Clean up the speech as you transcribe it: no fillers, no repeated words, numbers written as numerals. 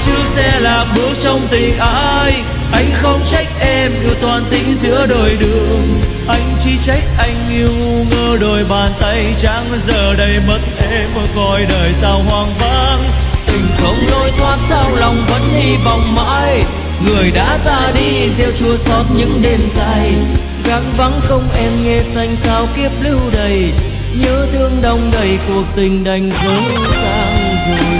chứ sẽ lạc bước trong tình ai. Anh không trách em yêu toàn tình giữa đôi đường, anh chỉ trách anh yêu ngu ngơ đôi bàn tay trắng giờ đây mất em ở cõi đời sao hoang vắng. Tình không lối thoát sao lòng vẫn hy vọng mãi, người đã ra đi gieo chua xót những đêm dài. Gắng vắng không em nghe xanh sao kiếp lưu đầy, nhớ thương đong đầy cuộc tình đành vỡ sang rồi.